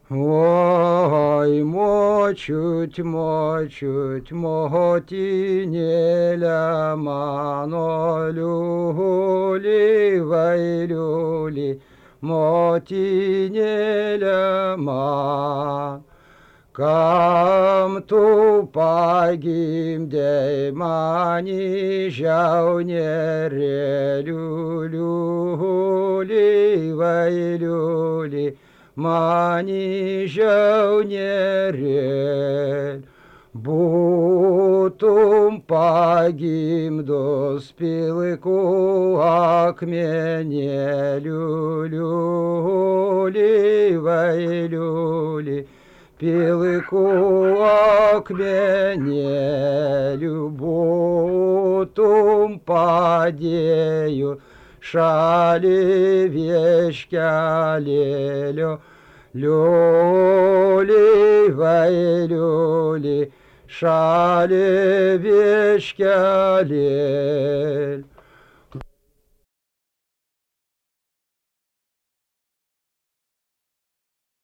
Ой, мочуть, мотинеля, мано люли, вай люли, мотинеля, ма. Kam tu pagimdei mani jaunere liuli, vai liuli, mani jaunere. Būtum pagimdos pilku akmenėliu, liuli, vai liuli, pilku akmenėliu būtum padėjų šalį vieškelėlio, liuli, vai liuli, šalį vieškelėlio.